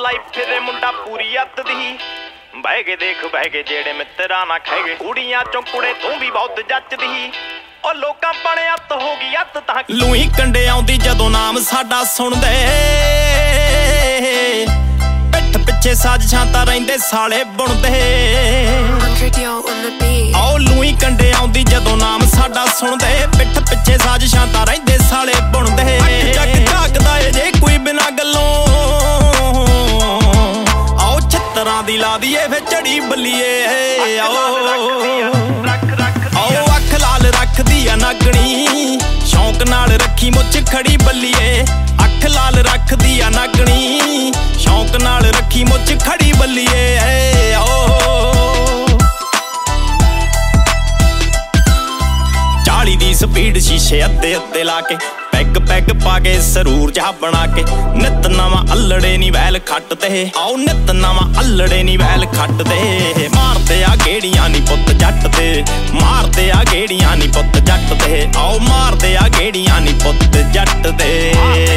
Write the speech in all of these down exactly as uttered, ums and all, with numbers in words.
life ਫਿਰੇ ਮੁੰਡਾ ਪੂਰੀ ਅੱਤ ਦੀ ਬਹਿ ਕੇ ਦੇਖ ਬਹਿ ਕੇ ਜਿਹੜੇ ਮਿੱਤਰਾਂ ਨਾ ਖਹਿ ਗਏ ਕੁੜੀਆਂ ਚੋਂ ਕੁੜੇ ਤੂੰ ਵੀ ਬਹੁਤ ਜੱਚਦੀ ਉਹ ਲੋਕਾਂ ਬਣੇ ਅੱਤ ਹੋ ਗਈ ਅੱਤ ਤਾਂ ਲੂਈ ਕੰਡੇ ਆਉਂਦੀ ਜਦੋਂ ਨਾਮ ਸਾਡਾ ਸੁਣਦੇ ਪਿੱਠ ਪਿੱਛੇ ਸਾਜ਼ਿਸ਼ਾਂ ਤਾਂ ਰਹਿੰਦੇ ਸਾਲੇ ਬੁਣਦੇ ਆਓ ਲੂਈ ਕੰਡੇ ਆਉਂਦੀ ਜਦੋਂ ਨਾਮ ਸਾਡਾ ਸੁਣਦੇ ਪਿੱਠ ਪਿੱਛੇ ਸਾਜ਼ਿਸ਼ਾਂ ਤਾਂ ਰਹਿੰਦੇ ਸਾਲੇ ਬੁਣਦੇ ਜੱਗ ਝਾਕਦਾ ਏ ਜੇ ਕੋਈ ਬਿਨਾ ਗੱਲੋਂ ਆਓ ਛਿੱਤਰਾਂ ਦੀ ਲਾ ਦੀਏ ਫੇ ਝੜੀ ਬੱਲੀਏ ਆਓ ਆਓ ਅੱਖ ਲਾਲ ਰੱਖਦੀ ਆ ਨਾਗਣੀ ਸ਼ੌਂਕ ਨਾਲ ਰੱਖੀ ਮੁੱਛ ਖੜੀ ਬੱਲੀਏ ਅੱਖ ਲਾਲ ਰੱਖਦੀ ਆ ਨਾਗਣੀ ਸ਼ੌਂਕ ਨਾਲ ਰੱਖੀ ਮੁੱਛ ਖੜੀ ਬੱਲੀਏ ਆਓ ਚਾਲੀ ਦੀ ਸਪੀਡ ਸ਼ੀਸ਼ੇ ਅੱਧੇ ਅੱਧੇ ਲਾ ਕੇ ਪੈਗ ਪੈਗ ਪਾ ਕੇ ਸਰੂਰ ਜਾ ਬਣਾ ਕੇ ਨਿੱਤ ਨਵਾਂ ਅੱਲੜੇ ਨੀ ਵੈਲ ਖੱਟ ਤੇ ਆਓ ਨਿੱਤ ਨਵਾਂ ਅੱਲੜੇ ਨੀ ਵੈਲ ਖੱਟ ਤੇ ਮਾਰਦੇ ਆ ਗੇੜੀਆਂ ਨੀ ਪੁੱਤ ਜੱਟ ਤੇ ਮਾਰਦੇ ਆ ਗੇੜੀਆਂ ਨੀ ਪੁੱਤ ਜੱਟ ਤੇ ਆਓ ਮਾਰਦੇ ਆ ਗੇੜੀਆਂ ਨੀ ਪੁੱਤ ਜੱਟ ਤੇ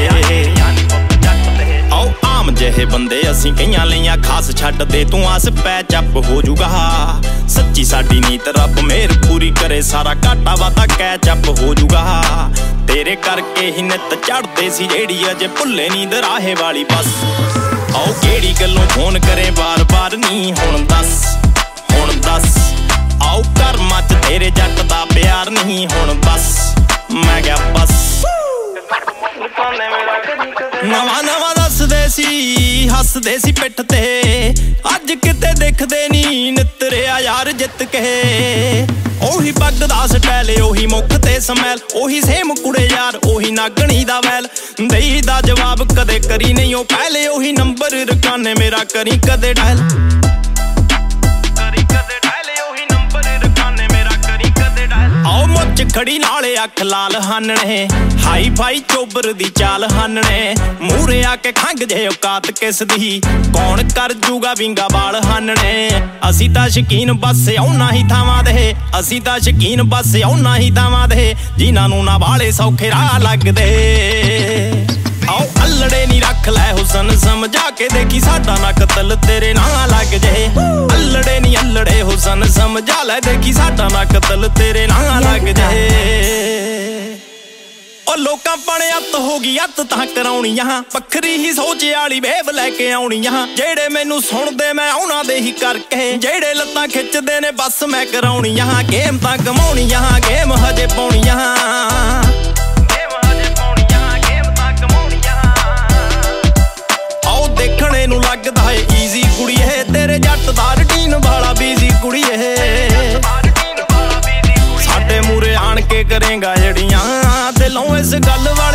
ਆਓ ਆਮ ਜਿਹੇ ਬੰਦੇ ਅਸੀਂ ਕਈਆਂ ਲਈਆਂ ਖਾਸ ਛੱਡ ਦੇ ਤੂੰ ਆਸ ਪੈ ਚੱਪ ਹੋ ਜੂਗਾ ਸੱਚੀ ਸਾਡੀ ਨੀਤ ਰੱਬ ਮਿਹਰ ਪੂਰੀ ਕਰੇ ਸਾਰਾ ਘਾਟਾ ਵਾਧਾ ਕੈ ਚੱਪ ਹੋ ਜੂਗਾ ਤੇਰੇ ਕਰਕੇ ਹੀ ਨਿੱਤ ਚੜਦੇ ਸੀ ਜਿਹੜੀ ਅਜੇ ਭੁੱਲੇ ਨੀ ਦਰਾਹੇ ਵਾਲੀ ਬੱਸ ਆਓ ਕਿਹੜੀ ਗੱਲੋਂ ਫੋਨ ਕਰੇ ਬਾਰ-ਬਾਰ ਨੀ ਹੁਣ ਦੱਸ ਹੁਣ ਦੱਸ ਆਓ ਕਰਮਾਂ ਚ ਤੇਰੇ ਜੱਟ ਦਾ ਪਿਆਰ ਨਹੀਂ ਹੁਣ ਬਸ ਮੈਂ ਗਿਆ ਬਸ ਨਵਾਂ ਨਵਾਂ ਦੱਸਦੇ ਸੀ ਹੱਸਦੇ ਸੀ ਪਿੱਠ ਤੇ ਅੱਜ ਕਿਤੇ ਦਿਖਦੇ ਨੀ ਨਿੱਤਰਿਆ ਯਾਰ ਜਿੱਤ ਕੇ ਉਹੀ ਪੱਗ ਦਾ ਸਟਾਈਲ ਉਹੀ ਮੁੱਖ ਤੇ ਸਮੈਲ ਉਹੀ ਸੇਮ ਕੁੜੇ ਯਾਰ ਉਹੀ ਨਾਗਣੀ ਦਾ ਵੈਲ ਦੇਈ ਦਾ ਜਵਾਬ ਕਦੇ ਕਰੀ ਨਹੀਂ ਉਹ ਪਹਿਲੇ ਉਹੀ ਨੰਬਰ ਰਕਾਨੇ ਮੇਰਾ ਕਰੀ ਕਦੇ ਡਾਇਲ ਕਰੀ ਕਦੇ ਡਾਇਲ ਉਹੀ ਨੰਬਰ ਰਕਾਨੇ ਮੇਰਾ ਕਰੀ ਕਦੇ ਡਾਇਲ ਆਓ ਮੁੱਛ ਖੜੀ ਨਾਲੇ ਅੱਖ ਲਾਲ ਹਾਨਣੇ ਹਾਈ ਫਾਈ ਚੋਬਰ ਦੀ ਚਾਲ ਹਾਨਣੇ ਮੂਹਰੇ ਆ ਕੇ ਖੰਗ ਜੇ ਔਕਾਤ ਕਿਸ ਦੀ ਕੌਣ ਕਰ ਜੂਗਾ ਵਿੰਗਾ ਬਾਲ ਹਾਨਣੇ ਅਸੀਂ ਤਾਂ ਸ਼ਕੀਨ ਬਸ ਆਉਣਾ ਹੀ ਥਾਵਾਂ ਦੇ ਅਸੀਂ ਤਾਂ ਸ਼ਕੀਨ ਬਸ ਆਉਣਾ ਹੀ ਥਾਵਾਂ ਦੇ ਜਿਨ੍ਹਾਂ ਨੂੰ ਨਾ ਵਾਲੇ ਸੌਖੇ ਰਾਹ ਲੱਗਦੇ ਆਓ ਅੱਲੜੇ ਨੀ ਰੱਖ ਲੈ ਹੁਸਨ ਸਮਝਾ ਕੇ ਦੇਖੀ ਸਾਡਾ ਨਾ ਕਤਲ ਤੇਰੇ ਨਾਲ ਲੱਗ ਜੇ ਅੱਲੜੇ ਨੀ ਅੱਲੜੇ ਹੁਸਨ ਸਮਝਾ ਲੈ ਦੇਖੀ ਸਾਡਾ ਨਾ ਕਤਲ ਤੇਰੇ ਨਾਲ ਲੱਗ ਜੇ ਉਹ ਲੋਕਾਂ ਬਣੇ ਅੱਤ ਹੋ ਗਈ ਅੱਤ ਤਾਂ ਕਰਾਉਣੀਆਂ ਵੱਖਰੀ ਹੀ ਸੋਚ ਵਾਲੀ ਵੇਵ ਲੈ ਕੇ ਆਉਣੀਆਂ ਜਿਹੜੇ ਮੈਨੂੰ ਸੁਣਦੇ ਮੈਂ ਉਹਨਾਂ ਦੇ ਹੀ ਕਰਕੇ ਜਿਹੜੇ ਲੱਤਾਂ ਖਿੱਚਦੇ ਨੇ ਬਸ ਮੈਂ ਕਰਾਉਣੀਆਂ ਗੇਮ ਤਾਂ ਕਮਾਉਣੀਆਂ ਗੇਮ ਹਜੇ ਪਾਉਣੀਆਂ ਗੇਮ ਹਜੇ ਪਾਉਣੀਆਂ ਗੇਮ ਤਾਂ ਕਮਾਉਣੀਆਂ ਆਓ ਦੇਖਣੇ ਨੂੰ ਲੱਗਦਾ ਏ ਈਜ਼ੀ ਕੁੜੀਏ ਤੇਰੇ ਜੱਟ ਦਾ ਰੂਟੀਨ ਵਾਲਾ ਬੀਜ਼ੀ ਕੁੜੀਏ ਸਾਡੇ ਮੂਰੇ ਆਣ ਕੇ ਕਰੇਗਾ ਜੜੀਆਂ ਦਿਲੋਂ ਇਸ ਗੱਲ ਵਾਲੇ